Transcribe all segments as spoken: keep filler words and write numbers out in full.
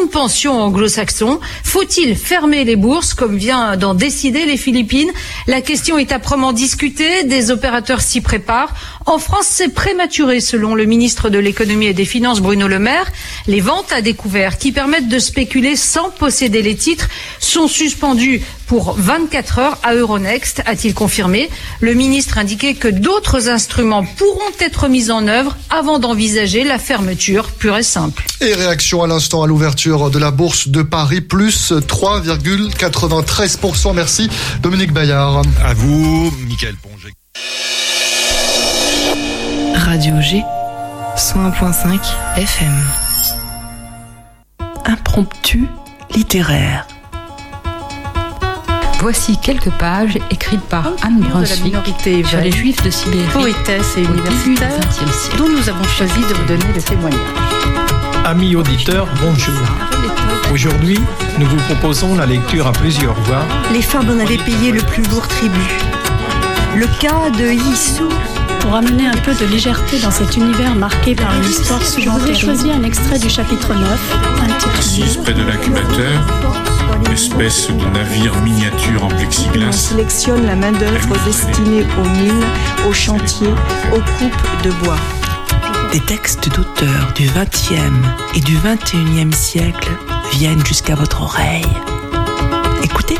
pensions anglo-saxons. Faut-il fermer les bourses comme vient d'en décider les Philippines? La question est âprement discutée, des opérateurs s'y préparent. En France, c'est prématuré selon le ministre de l'économie et des finances Bruno Le Maire. Les ventes à découvert qui permettent de spéculer sans posséder les titres sont suspendues pour vingt-quatre heures à Euronext, a-t-il confirmé. Le ministre indiquait que d'autres instruments pourront être mis en œuvre avant d'envisager la fermeture pure et simple. Et réaction à l'instant à l'ouverture de la bourse de Paris, plus trois virgule quatre-vingt-treize pour cent. Merci Dominique Bayard. À vous, Mickaël Ponget. Radio G, cent un virgule cinq F M. Impromptu littéraire. Voici quelques pages écrites par Anne Brunswick sur les Juifs de Sibérie, poétesse et universitaire, dont nous avons choisi de vous donner le témoignage. Amis auditeurs, bonjour. Aujourd'hui, nous vous proposons la lecture à plusieurs voix. Les femmes en avaient payé le plus lourd tribut. Le cas de Yissou. Pour amener un peu de légèreté dans cet univers marqué par une histoire souvent terrible, j'ai choisi un extrait du chapitre neuf, intitulé Assise près de l'incubateur, espèce de navire miniature en plexiglas. On sélectionne la main-d'œuvre destinée aux mines, aux chantiers, aux coupes de bois. Des textes d'auteurs du vingtième et du vingt et unième siècle viennent jusqu'à votre oreille. Écoutez.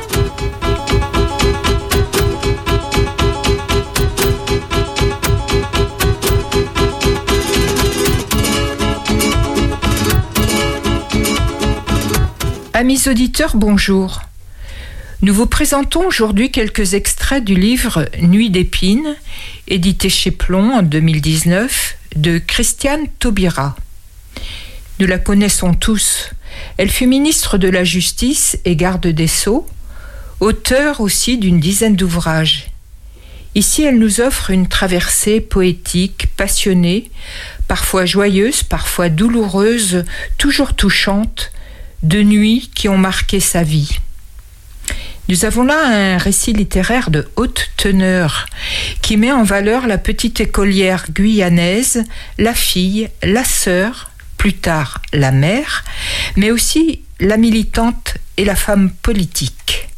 Amis auditeurs, bonjour. Nous vous présentons aujourd'hui quelques extraits du livre Nuit d'épines, édité chez Plomb en deux mille dix-neuf, de Christiane Taubira. Nous la connaissons tous. Elle fut ministre de la Justice et garde des Sceaux, auteure aussi d'une dizaine d'ouvrages. Ici, elle nous offre une traversée poétique, passionnée, parfois joyeuse, parfois douloureuse, toujours touchante, de nuits qui ont marqué sa vie. Nous avons là un récit littéraire de haute teneur qui met en valeur la petite écolière guyanaise, la fille, la sœur, plus tard la mère, mais aussi la militante et la femme politique.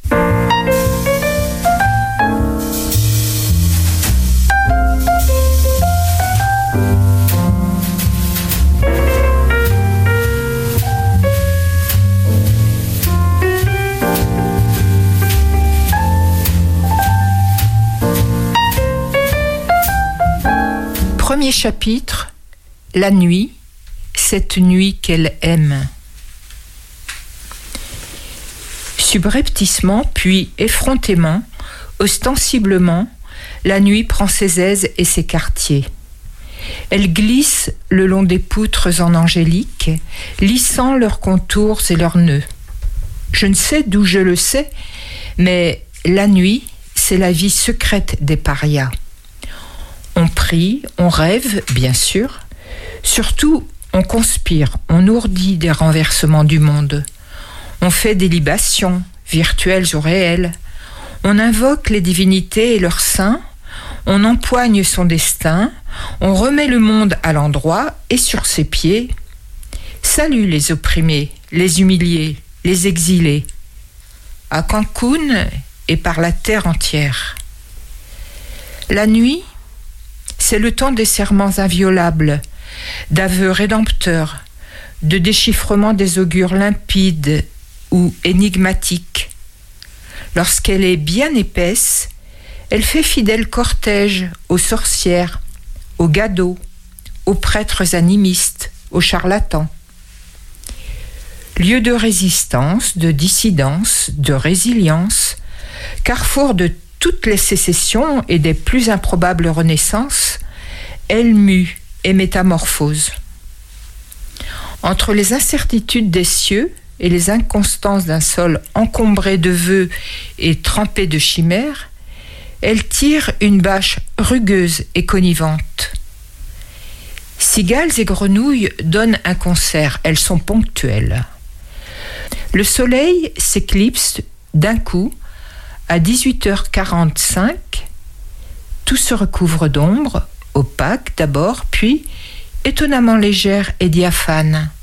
Premier chapitre, la nuit, cette nuit qu'elle aime. Subrepticement, puis effrontément, ostensiblement, la nuit prend ses aises et ses quartiers. Elle glisse le long des poutres en angélique, lissant leurs contours et leurs nœuds. Je ne sais d'où je le sais, mais la nuit, c'est la vie secrète des parias. On prie, on rêve, bien sûr. Surtout, on conspire, on ourdit des renversements du monde. On fait des libations, virtuelles ou réelles. On invoque les divinités et leurs saints. On empoigne son destin. On remet le monde à l'endroit et sur ses pieds. Salut les opprimés, les humiliés, les exilés. À Cancun et par la terre entière. La nuit, c'est le temps des serments inviolables, d'aveux rédempteurs, de déchiffrement des augures limpides ou énigmatiques. Lorsqu'elle est bien épaisse, elle fait fidèle cortège aux sorcières, aux gadots, aux prêtres animistes, aux charlatans. Lieu de résistance, de dissidence, de résilience, carrefour de toutes les sécessions et des plus improbables renaissances, elle mue et métamorphose. Entre les incertitudes des cieux et les inconstances d'un sol encombré de vœux et trempé de chimères, elle tire une bâche rugueuse et connivente. Cigales et grenouilles donnent un concert, elles sont ponctuelles. Le soleil s'éclipse d'un coup à dix-huit heures quarante-cinq, tout se recouvre d'ombre, opaque d'abord, puis étonnamment légère et diaphane,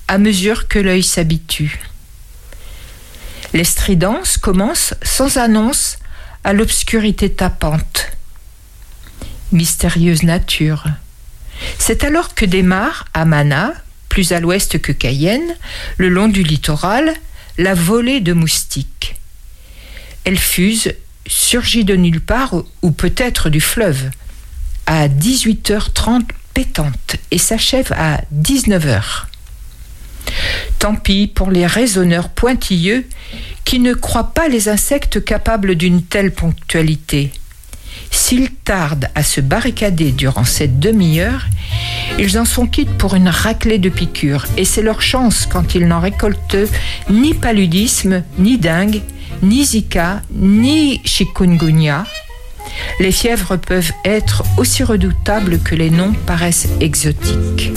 à mesure que l'œil s'habitue. L'estridance commence sans annonce à l'obscurité tapante. Mystérieuse nature. C'est alors que démarre, à Mana, plus à l'ouest que Cayenne, le long du littoral, la volée de moustiques. Elle fuse, surgit de nulle part, ou peut-être du fleuve, à dix-huit heures trente pétante et s'achève à dix-neuf heures. Tant pis pour les raisonneurs pointilleux qui ne croient pas les insectes capables d'une telle ponctualité. S'ils tardent à se barricader durant cette demi-heure, ils en sont quittes pour une raclée de piqûres, et c'est leur chance quand ils n'en récoltent ni paludisme, ni dengue, ni Zika, ni chikungunya. Les fièvres peuvent être aussi redoutables que les noms paraissent exotiques.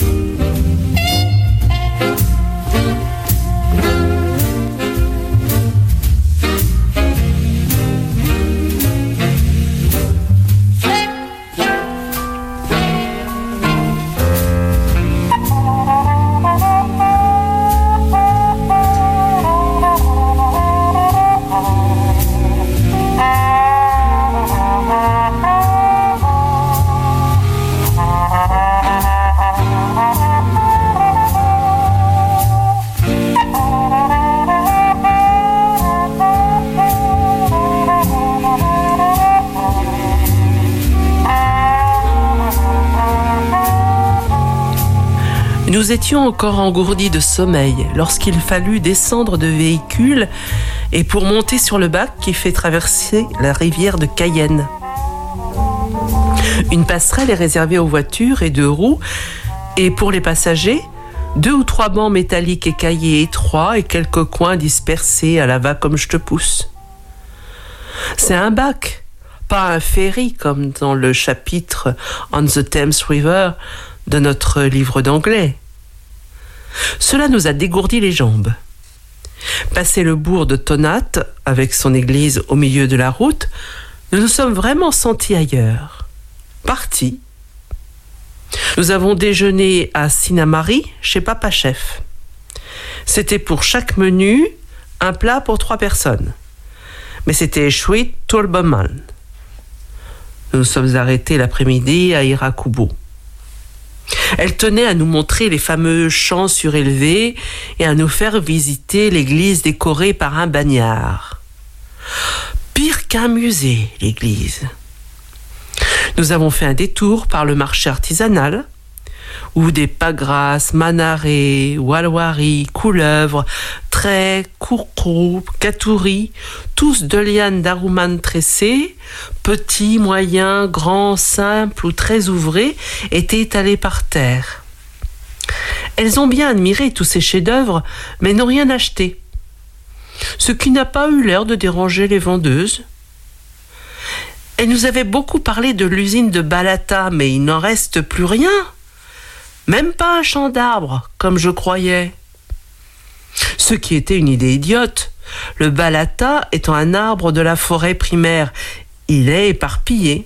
Nous étions encore engourdis de sommeil lorsqu'il fallut descendre de véhicule et pour monter sur le bac qui fait traverser la rivière de Cayenne. Une passerelle est réservée aux voitures et deux roues et pour les passagers, deux ou trois bancs métalliques écaillés étroits et quelques coins dispersés à la va comme je te pousse. C'est un bac, pas un ferry comme dans le chapitre On the Thames River de notre livre d'anglais. Cela nous a dégourdi les jambes. Passé le bourg de Tonat, avec son église au milieu de la route, nous nous sommes vraiment sentis ailleurs. Partis. Nous avons déjeuné à Sinnamary, chez Papa Chef. C'était pour chaque menu un plat pour trois personnes. Mais c'était Sweet Tulbaman. Nous nous sommes arrêtés l'après-midi à Irakubo. Elle tenait à nous montrer les fameux champs surélevés et à nous faire visiter l'église décorée par un bagnard. Pire qu'un musée, l'église. Nous avons fait un détour par le marché artisanal, où des pagras, manarés, walwari, couleuvres, traits, courcous, katouris, tous de lianes d'aruman tressées, petits, moyens, grands, simples ou très ouvrés, étaient étalés par terre. Elles ont bien admiré tous ces chefs-d'œuvre, mais n'ont rien acheté, ce qui n'a pas eu l'air de déranger les vendeuses. Elles nous avaient beaucoup parlé de l'usine de Balata, mais il n'en reste plus rien. Même pas un champ d'arbres, comme je croyais. Ce qui était une idée idiote. Le balata étant un arbre de la forêt primaire, il est éparpillé.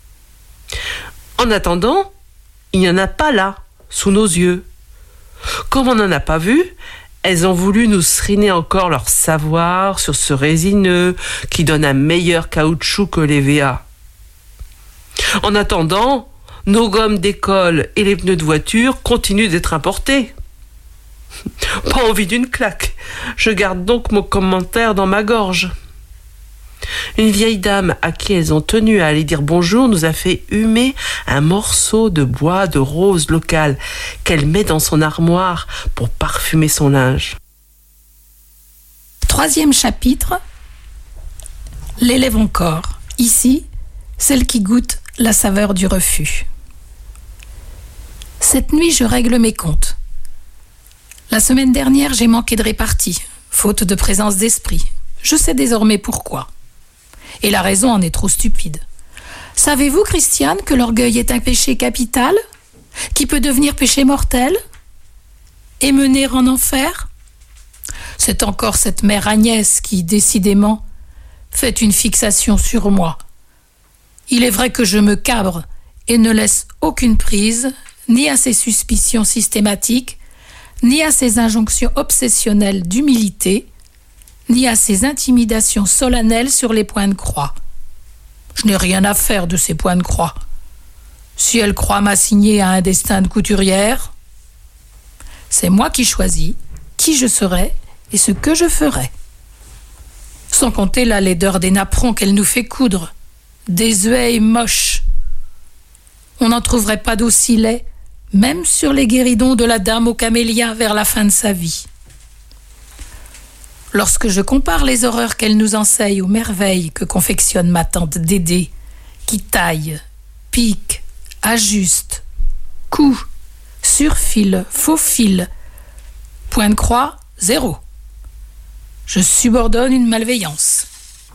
En attendant, il n'y en a pas là, sous nos yeux. Comme on n'en a pas vu, elles ont voulu nous sriner encore leur savoir sur ce résineux qui donne un meilleur caoutchouc que l'E V A. En attendant, nos gommes d'école et les pneus de voiture continuent d'être importés. Pas envie d'une claque. Je garde donc mon commentaire dans ma gorge. Une vieille dame à qui elles ont tenu à aller dire bonjour nous a fait humer un morceau de bois de rose local qu'elle met dans son armoire pour parfumer son linge. Troisième chapitre. L'élève encore. Ici, celle qui goûte la saveur du refus. Cette nuit, je règle mes comptes. La semaine dernière, j'ai manqué de répartie, faute de présence d'esprit. Je sais désormais pourquoi. Et la raison en est trop stupide. Savez-vous, Christiane, que l'orgueil est un péché capital, qui peut devenir péché mortel et mener en enfer? C'est encore cette mère Agnès qui, décidément, fait une fixation sur moi. Il est vrai que je me cabre et ne laisse aucune prise, ni à ses suspicions systématiques, ni à ses injonctions obsessionnelles d'humilité, ni à ses intimidations solennelles sur les points de croix. Je n'ai rien à faire de ces points de croix. Si elle croit m'assigner à un destin de couturière, c'est moi qui choisis qui je serai et ce que je ferai. Sans compter la laideur des napperons qu'elle nous fait coudre, des œillets moches. On n'en trouverait pas d'aussi laid, même sur les guéridons de la dame aux camélias vers la fin de sa vie. Lorsque je compare les horreurs qu'elle nous enseigne aux merveilles que confectionne ma tante Dédé, qui taille, pique, ajuste, coud, surfile, faufile, point de croix, zéro. Je subordonne une malveillance.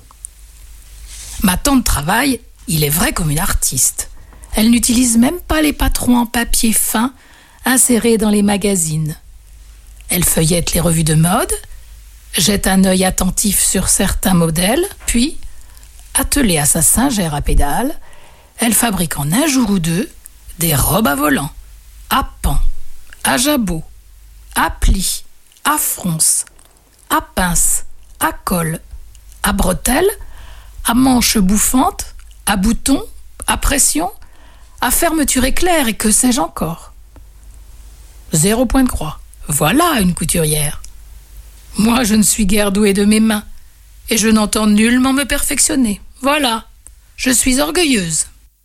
Ma tante travaille, il est vrai, comme une artiste. Elle n'utilise même pas les patrons en papier fin insérés dans les magazines. Elle feuillette les revues de mode, jette un œil attentif sur certains modèles, puis, attelée à sa singère à pédales, elle fabrique en un jour ou deux des robes à volants, à pans, à jabots, à plis, à fronces, à pinces, à cols, à bretelles, à manches bouffantes, à boutons, à pression, à fermeture éclair et que sais-je encore. Zéro point de croix. Voilà une couturière. Moi, je ne suis guère douée de mes mains et je n'entends nullement me perfectionner. Voilà, je suis orgueilleuse.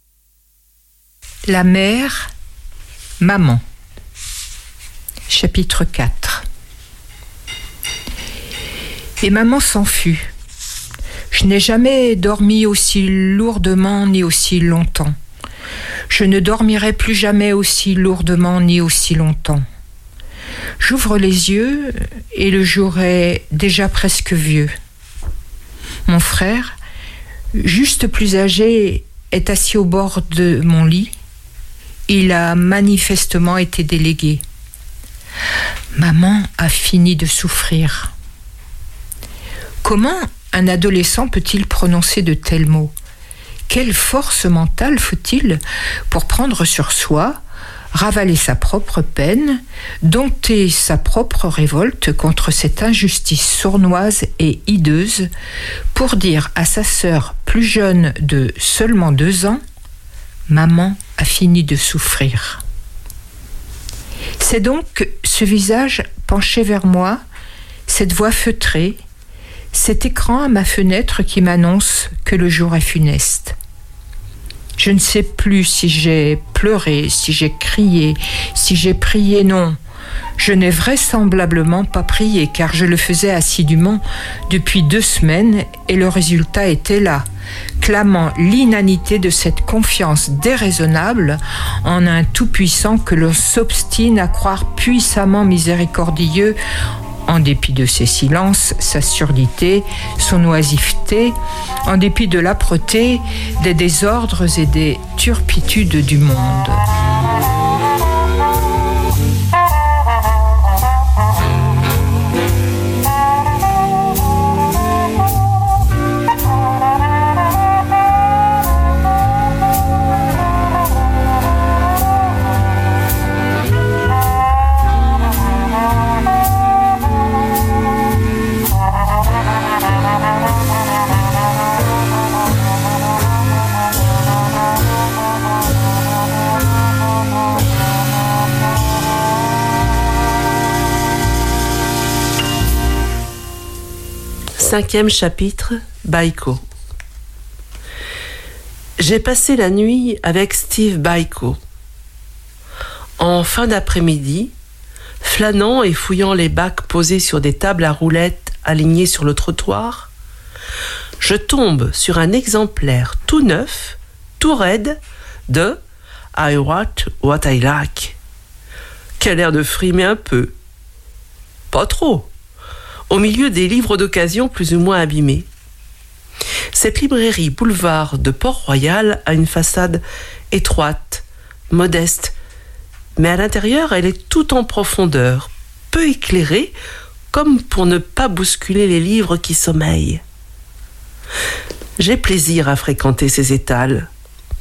La mère, maman. Chapitre quatre. Et maman s'en fut. Je n'ai jamais dormi aussi lourdement ni aussi longtemps. Je ne dormirai plus jamais aussi lourdement ni aussi longtemps. J'ouvre les yeux et le jour est déjà presque vieux. Mon frère, juste plus âgé, est assis au bord de mon lit. Il a manifestement été délégué. Maman a fini de souffrir. Comment un adolescent peut-il prononcer de tels mots ? Quelle force mentale faut-il pour prendre sur soi, ravaler sa propre peine, dompter sa propre révolte contre cette injustice sournoise et hideuse, pour dire à sa sœur plus jeune de seulement deux ans « Maman a fini de souffrir ». C'est donc ce visage penché vers moi, cette voix feutrée, cet écran à ma fenêtre qui m'annonce que le jour est funeste. Je ne sais plus si j'ai pleuré, si j'ai crié, si j'ai prié, non. Je n'ai vraisemblablement pas prié car je le faisais assidûment depuis deux semaines et le résultat était là, clamant l'inanité de cette confiance déraisonnable en un tout-puissant que l'on s'obstine à croire puissamment miséricordieux en dépit de ses silences, sa surdité, son oisiveté, en dépit de l'âpreté, des désordres et des turpitudes du monde. Cinquième chapitre, Baïko. J'ai passé la nuit avec Steve Baïko. En fin d'après-midi, flânant et fouillant les bacs posés sur des tables à roulettes alignées sur le trottoir, je tombe sur un exemplaire tout neuf, tout raide, de I Write What I Like. Quel air de frimer un peu. Pas trop. Au milieu des livres d'occasion plus ou moins abîmés. Cette librairie boulevard de Port-Royal a une façade étroite, modeste, mais à l'intérieur elle est toute en profondeur, peu éclairée, comme pour ne pas bousculer les livres qui sommeillent. J'ai plaisir à fréquenter ces étals.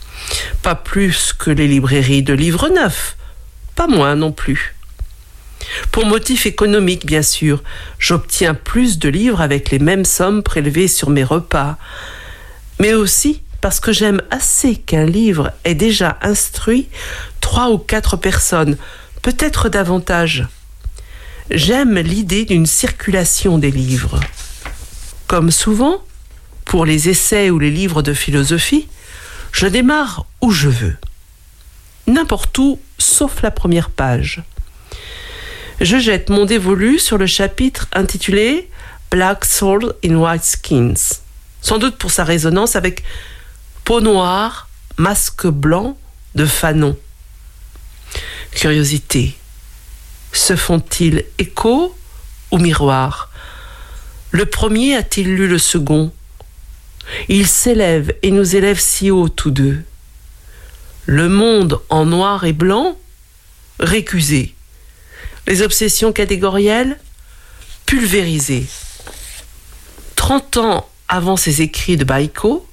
Pas plus que les librairies de livres neufs, pas moins non plus. Pour motif économique, bien sûr, j'obtiens plus de livres avec les mêmes sommes prélevées sur mes repas, mais aussi parce que j'aime assez qu'un livre ait déjà instruit trois ou quatre personnes, peut-être davantage. J'aime l'idée d'une circulation des livres. Comme souvent, pour les essais ou les livres de philosophie, je démarre où je veux. N'importe où, sauf la première page. Je jette mon dévolu sur le chapitre intitulé « Black Soul in White Skins », sans doute pour sa résonance avec « Peau noire, masque blanc » de Fanon. Curiosité. Se font-ils écho ou miroir? Le premier a-t-il lu le second? Ils s'élèvent et nous élèvent si haut tous deux. Le monde en noir et blanc, récusé. Les obsessions catégorielles, pulvérisées. Trente ans avant ces écrits de Bacot,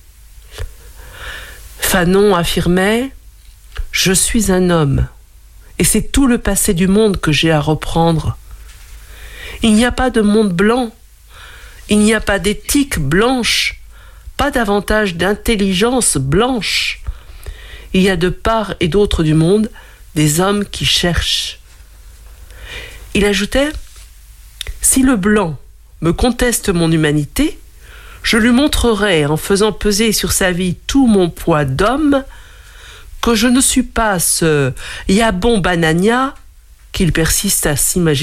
Fanon affirmait « Je suis un homme, et c'est tout le passé du monde que j'ai à reprendre. Il n'y a pas de monde blanc, il n'y a pas d'éthique blanche, pas davantage d'intelligence blanche. Il y a de part et d'autre du monde des hommes qui cherchent. » Il ajoutait « Si le blanc me conteste mon humanité, je lui montrerai, en faisant peser sur sa vie tout mon poids d'homme, que je ne suis pas ce Yabon Banania qu'il persiste à s'imaginer. »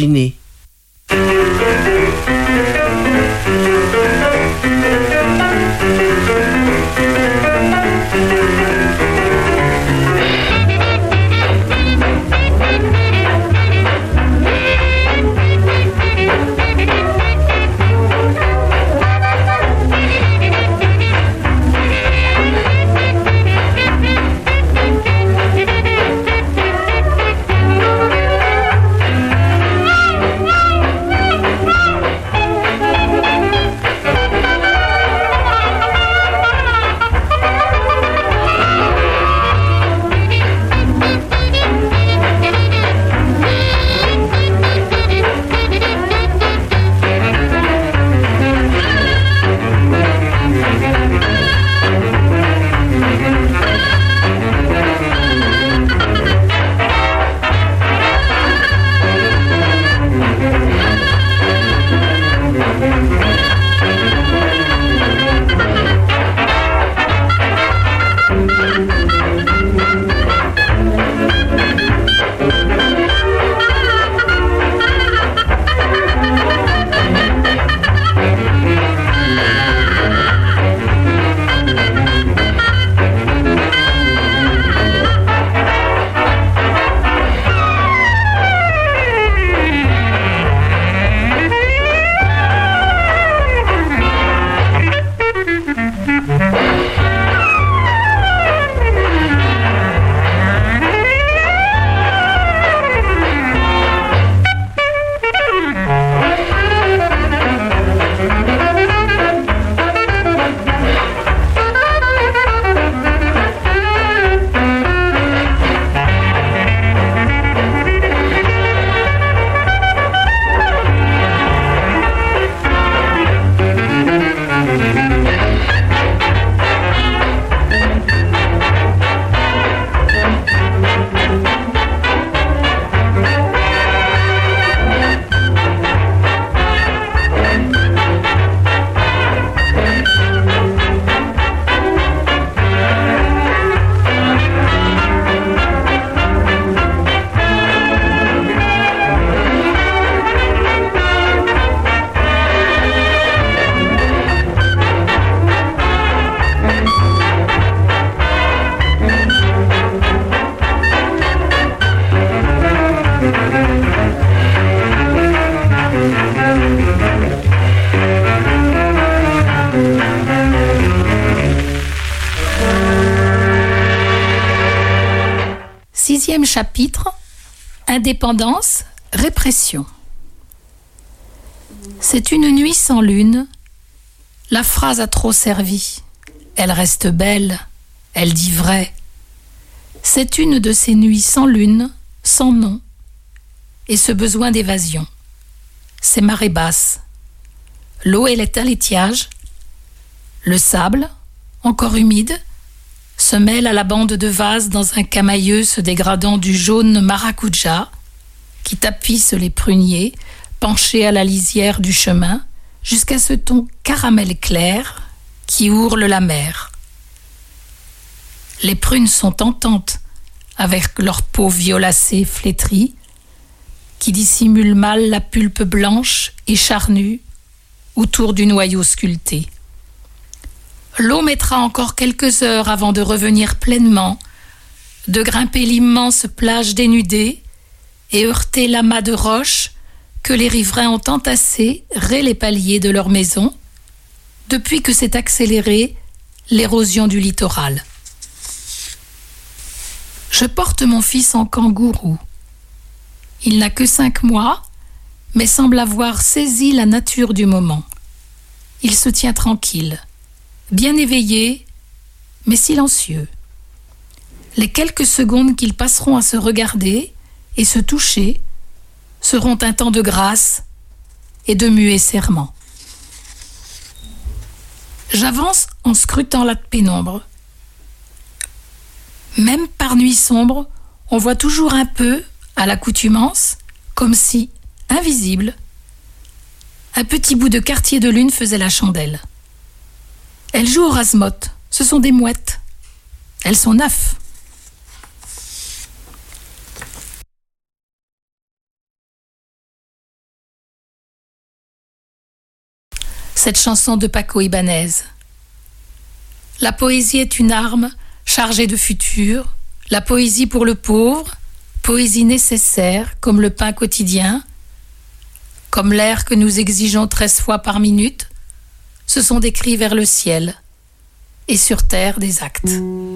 Sixième chapitre, indépendance, répression. C'est une nuit sans lune, la phrase a trop servi. Elle reste belle, elle dit vrai. C'est une de ces nuits sans lune, sans nom. et ce besoin d'évasion. Ces marées basses. L'eau est à l'étiage. Le sable, encore humide, se mêle à la bande de vase dans un camailleux se dégradant du jaune maracuja qui tapisse les pruniers penchés à la lisière du chemin jusqu'à ce ton caramel clair qui ourle la mer. Les prunes sont tentantes avec leur peau violacée flétrie qui dissimule mal la pulpe blanche et charnue autour du noyau sculpté. L'eau mettra encore quelques heures avant de revenir pleinement, de grimper l'immense plage dénudée et heurter l'amas de roches que les riverains ont entassés ré les paliers de leur maison depuis que s'est accélérée l'érosion du littoral. Je porte mon fils en kangourou. Il n'a que cinq mois, mais semble avoir saisi la nature du moment. Il se tient tranquille, bien éveillé, mais silencieux. Les quelques secondes qu'ils passeront à se regarder et se toucher seront un temps de grâce et de muets serments. J'avance en scrutant la pénombre. Même par nuit sombre, on voit toujours un peu, à l'accoutumance, comme si, invisible, un petit bout de quartier de lune faisait la chandelle. Elles jouent au rasmote, ce sont des mouettes. Elles sont neuf. Cette chanson de Paco Ibáñez. La poésie est une arme chargée de futur, la poésie pour le pauvre, poésie nécessaire comme le pain quotidien, comme l'air que nous exigeons treize fois par minute, ce sont des cris vers le ciel et sur terre des actes.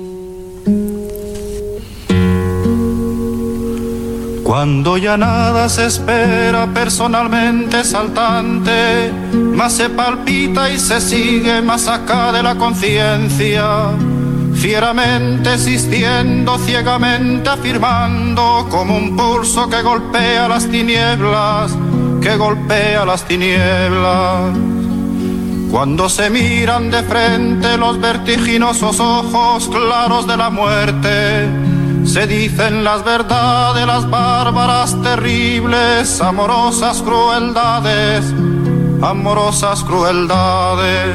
Cuando ya nada se espera personalmente saltante, más se palpita y se sigue más acá de la conciencia, fieramente existiendo, ciegamente afirmando, como un pulso que golpea las tinieblas, que golpea las tinieblas. Cuando se miran de frente los vertiginosos ojos claros de la muerte, se dicen las verdades, las bárbaras, terribles, amorosas crueldades, amorosas crueldades.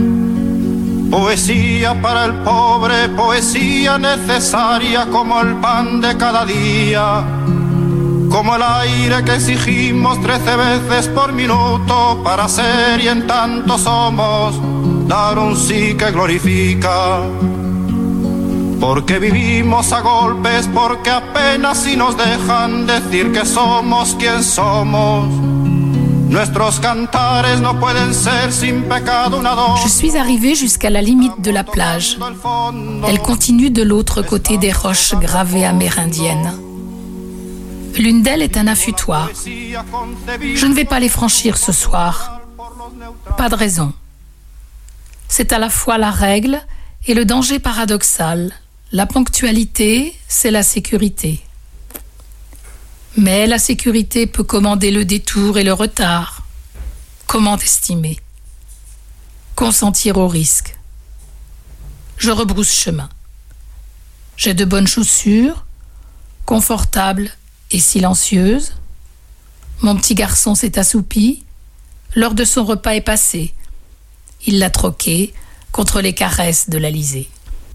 Poesía para el pobre, poesía necesaria como el pan de cada día, como el aire que exigimos trece veces por minuto para ser y en tanto somos, dar un sí que glorifica. Porque vivimos a golpes, porque apenas si nos dejan decir que somos quien somos. Nuestros cantares no pueden ser sin pecado una dosis. Je suis arrivée jusqu'à la limite de la plage. Elle continue de l'autre côté des roches gravées amérindiennes. L'une d'elles est un affûtoir. Je ne vais pas les franchir ce soir. Pas de raison. C'est à la fois la règle et le danger paradoxal. La ponctualité, c'est la sécurité. Mais la sécurité peut commander le détour et le retard. Comment estimer? Consentir au risque. Je rebrousse chemin. J'ai de bonnes chaussures, confortables et silencieuses. Mon petit garçon s'est assoupi. L'heure de son repas est passée. Il l'a troqué contre les caresses de l'Alizé.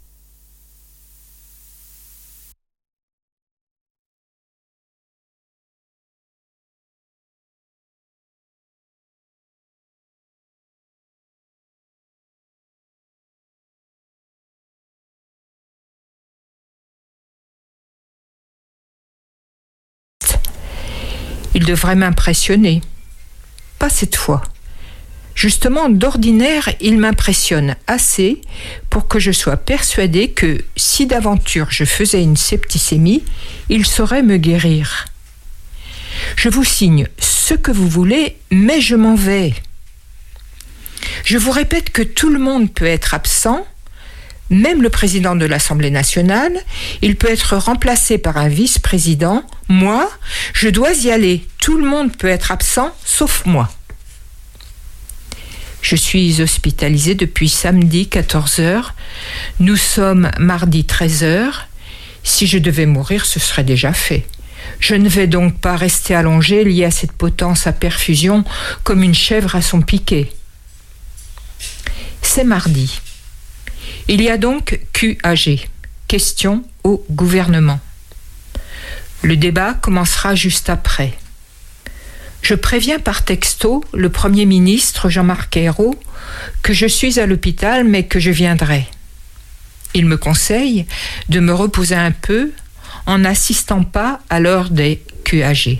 Il devrait m'impressionner. Pas cette fois. Justement, d'ordinaire, il m'impressionne assez pour que je sois persuadée que, si d'aventure je faisais une septicémie, il saurait me guérir. Je vous signe ce que vous voulez, mais je m'en vais. Je vous répète que tout le monde peut être absent, même le président de l'Assemblée nationale, il peut être remplacé par un vice-président. Moi, je dois y aller. Tout le monde peut être absent, sauf moi. Je suis hospitalisée depuis samedi quatorze heures. Nous sommes mardi treize heures. Si je devais mourir, ce serait déjà fait. Je ne vais donc pas rester allongée liée à cette potence à perfusion comme une chèvre à son piquet. C'est mardi. Il y a donc Q A G, question au gouvernement. Le débat commencera juste après. Je préviens par texto le Premier ministre Jean-Marc Ayrault que je suis à l'hôpital mais que je viendrai. Il me conseille de me reposer un peu en n'assistant pas à l'heure des Q A G.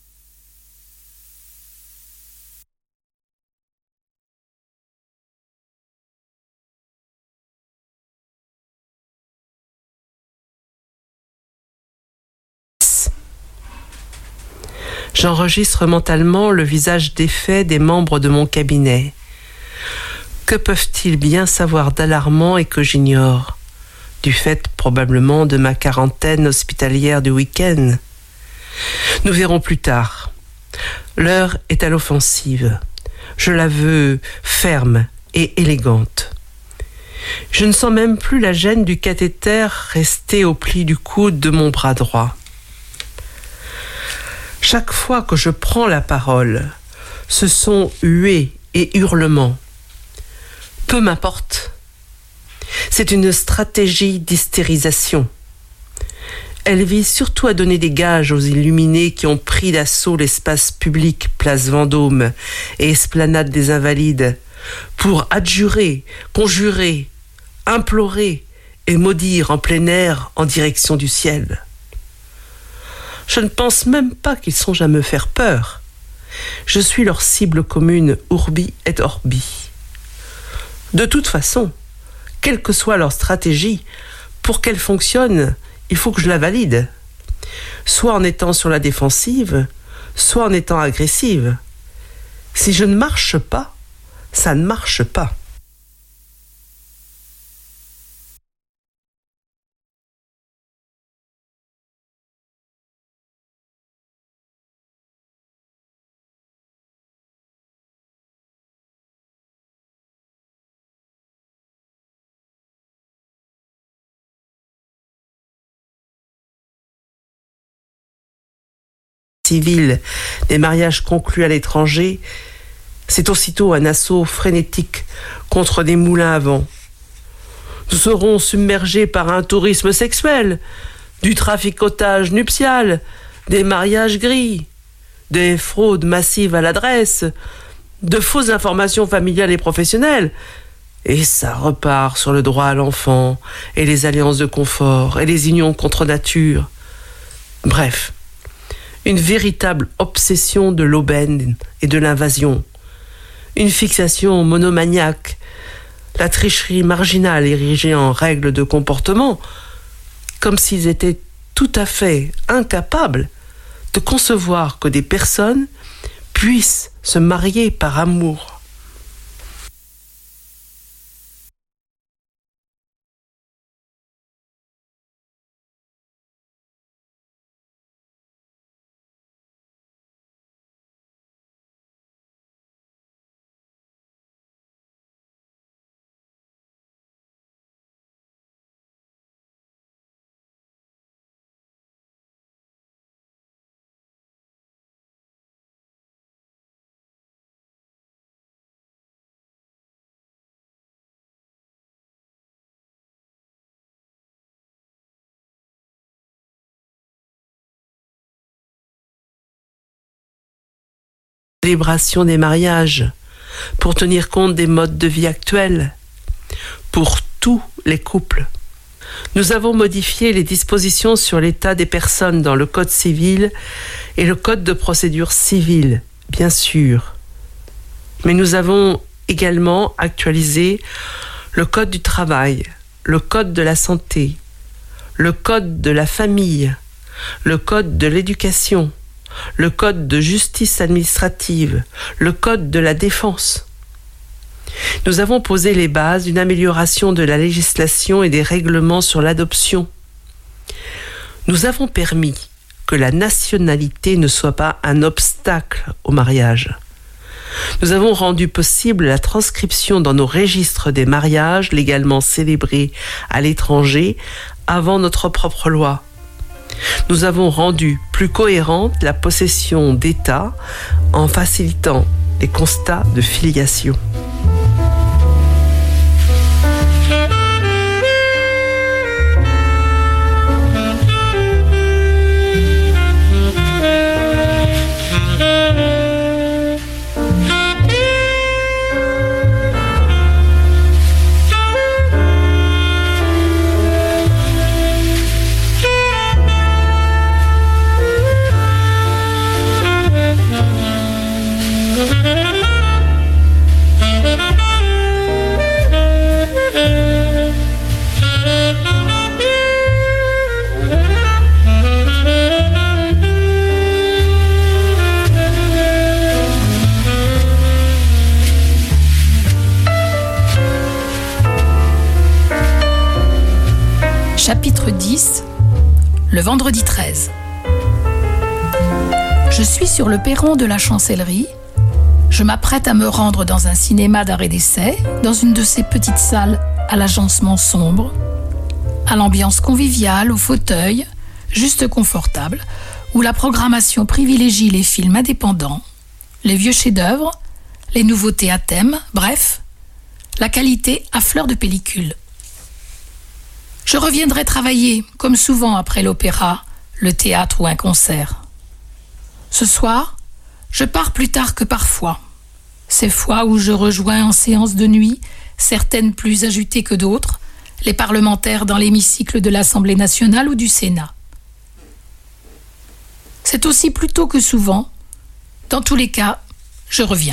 J'enregistre mentalement le visage défait des membres de mon cabinet. Que peuvent-ils bien savoir d'alarmant et que j'ignore, du fait probablement de ma quarantaine hospitalière du week-end? Nous verrons plus tard. L'heure est à l'offensive. Je la veux ferme et élégante. Je ne sens même plus la gêne du cathéter resté au pli du coude de mon bras droit. Chaque fois que je prends la parole, ce sont huées et hurlements. Peu m'importe. C'est une stratégie d'hystérisation. Elle vise surtout à donner des gages aux illuminés qui ont pris d'assaut l'espace public, place Vendôme et esplanade des Invalides, pour adjurer, conjurer, implorer et maudire en plein air en direction du ciel. Je ne pense même pas qu'ils songent à me faire peur. Je suis leur cible commune, urbi et orbi. De toute façon, quelle que soit leur stratégie, pour qu'elle fonctionne, il faut que je la valide. Soit en étant sur la défensive, soit en étant agressive. Si je ne marche pas, ça ne marche pas. Civil, des mariages conclus à l'étranger, c'est aussitôt un assaut frénétique contre des moulins à vent. Nous serons submergés par un tourisme sexuel, du traficotage nuptial, des mariages gris, des fraudes massives à l'adresse, de fausses informations familiales et professionnelles. Et ça repart sur le droit à l'enfant, et les alliances de confort, et les unions contre nature. Bref, une véritable obsession de l'aubaine et de l'invasion, une fixation monomaniaque, la tricherie marginale érigée en règle de comportement, comme s'ils étaient tout à fait incapables de concevoir que des personnes puissent se marier par amour. Célébration des mariages, pour tenir compte des modes de vie actuels, pour tous les couples. Nous avons modifié les dispositions sur l'état des personnes dans le Code civil et le Code de procédure civile, bien sûr. Mais nous avons également actualisé le Code du travail, le Code de la santé, le Code de la famille, le Code de l'éducation, le Code de justice administrative, le Code de la défense. Nous avons posé les bases d'une amélioration de la législation et des règlements sur l'adoption. Nous avons permis que la nationalité ne soit pas un obstacle au mariage. Nous avons rendu possible la transcription dans nos registres des mariages légalement célébrés à l'étranger avant notre propre loi. Nous avons rendu plus cohérente la possession d'État en facilitant les constats de filiation. Chapitre dix, le vendredi treize. Je suis sur le perron de la Chancellerie. Je m'apprête à me rendre dans un cinéma d'arrêt d'essai, dans une de ces petites salles à l'agencement sombre, à l'ambiance conviviale, aux fauteuils, juste confortables, où la programmation privilégie les films indépendants, les vieux chefs-d'œuvre, les nouveautés à thème, bref, la qualité à fleur de pellicule. Je reviendrai travailler, comme souvent après l'opéra, le théâtre ou un concert. Ce soir, je pars plus tard que parfois. Ces fois où je rejoins en séance de nuit, certaines plus agitées que d'autres, les parlementaires dans l'hémicycle de l'Assemblée nationale ou du Sénat. C'est aussi plus tôt que souvent. Dans tous les cas, je reviens.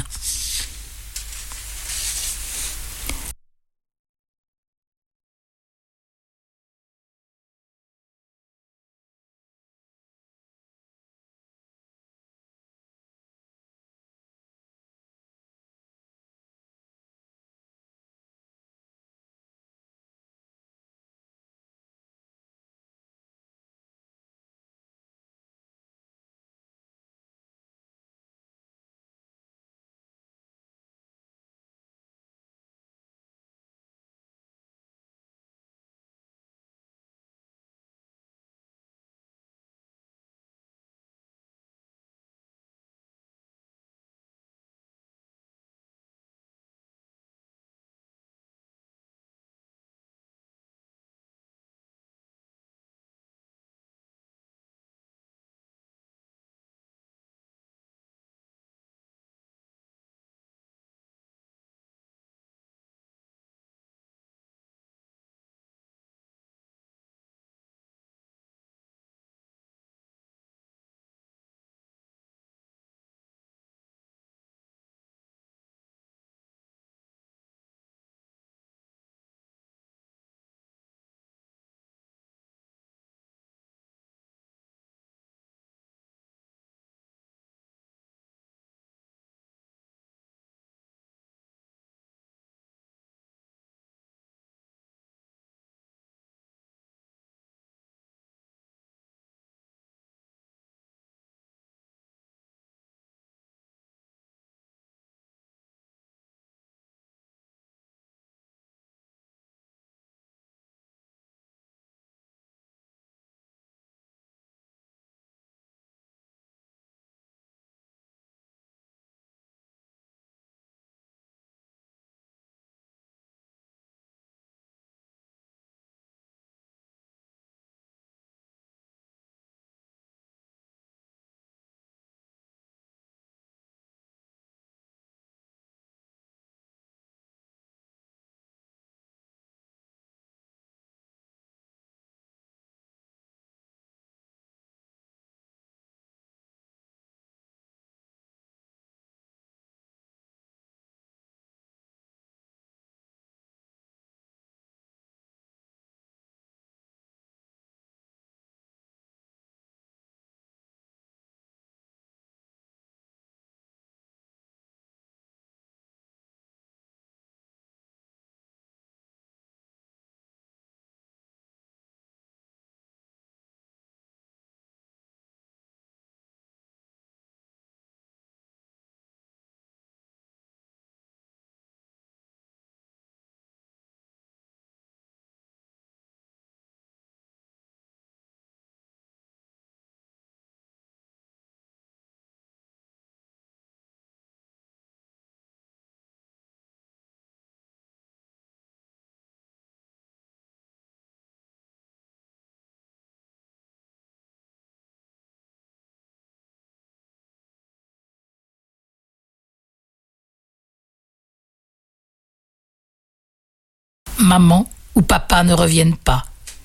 maman ou papa ne reviennent pas.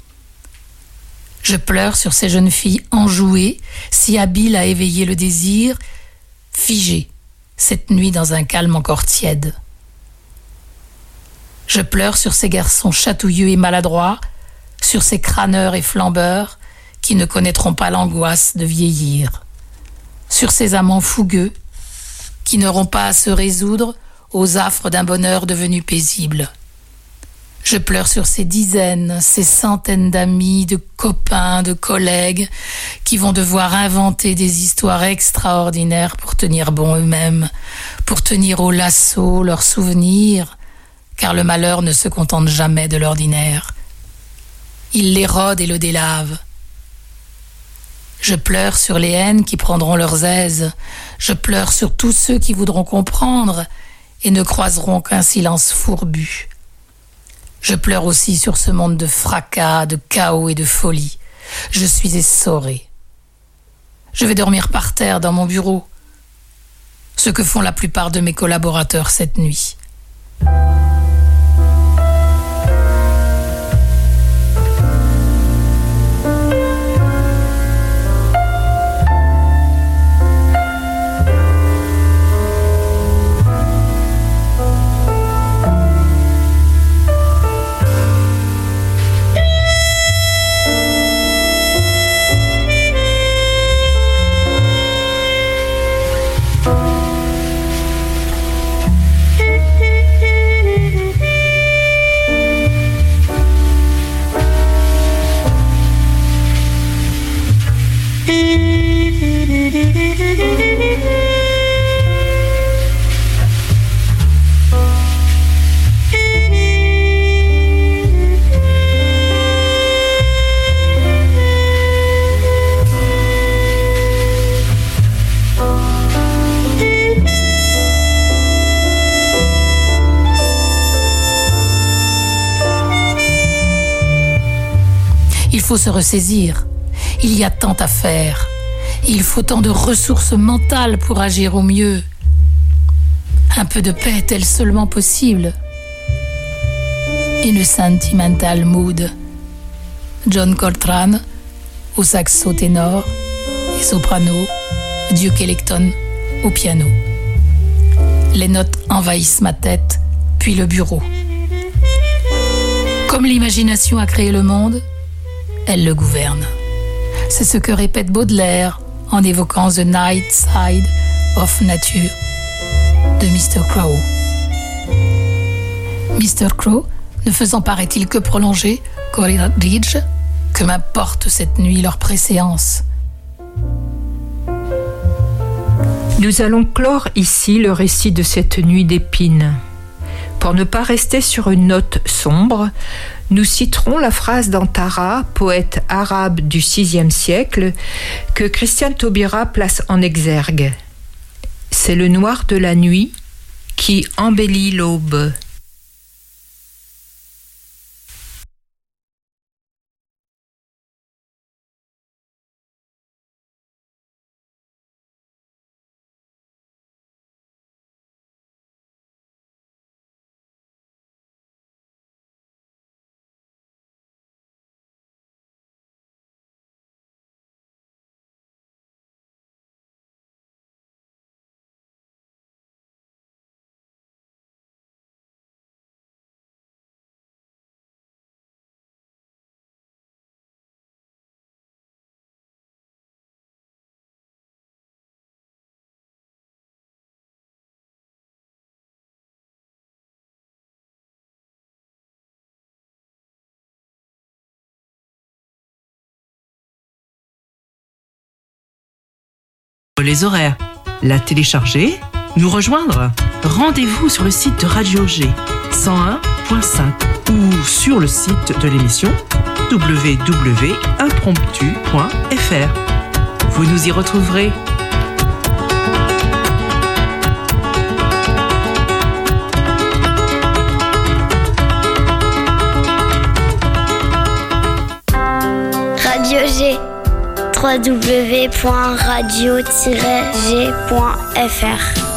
Je pleure sur ces jeunes filles enjouées, si habiles à éveiller le désir, figées cette nuit dans un calme encore tiède. Je pleure sur ces garçons chatouilleux et maladroits, sur ces crâneurs et flambeurs qui ne connaîtront pas l'angoisse de vieillir, sur ces amants fougueux qui n'auront pas à se résoudre aux affres d'un bonheur devenu paisible. Je pleure sur ces dizaines, ces centaines d'amis, de copains, de collègues qui vont devoir inventer des histoires extraordinaires pour tenir bon eux-mêmes, pour tenir au lasso leurs souvenirs, car le malheur ne se contente jamais de l'ordinaire. Il l'érode et le délave. Je pleure sur les haines qui prendront leurs aises. Je pleure sur tous ceux qui voudront comprendre et ne croiseront qu'un silence fourbu. Je pleure aussi sur ce monde de fracas, de chaos et de folie. Je suis essorée. Je vais dormir par terre dans mon bureau, ce que font la plupart de mes collaborateurs cette nuit. Il faut se ressaisir. Il y a tant à faire. Il faut tant de ressources mentales pour agir au mieux. Un peu de paix est-elle seulement possible? In a Sentimental Mood. John Coltrane, au saxo ténor et soprano, Duke Ellington au piano. Les notes envahissent ma tête, puis le bureau. Comme l'imagination a créé le monde, elle le gouverne. C'est ce que répète Baudelaire en évoquant The Night Side of Nature de mister Crow. mister Crow ne faisant paraît-il que prolonger Coleridge, que m'importe cette nuit leur préséance. Nous allons clore ici le récit de cette nuit d'épines. Pour ne pas rester sur une note sombre, nous citerons la phrase d'Antara, poète arabe du sixième siècle, que Christiane Taubira place en exergue. C'est le noir de la nuit qui embellit l'aube. Les horaires, la télécharger, nous rejoindre. Rendez-vous sur le site de Radio G cent un point cinq ou sur le site de l'émission w w w point impromptu point f r. Vous nous y retrouverez. Radio G. w w w point radio tiret g point f r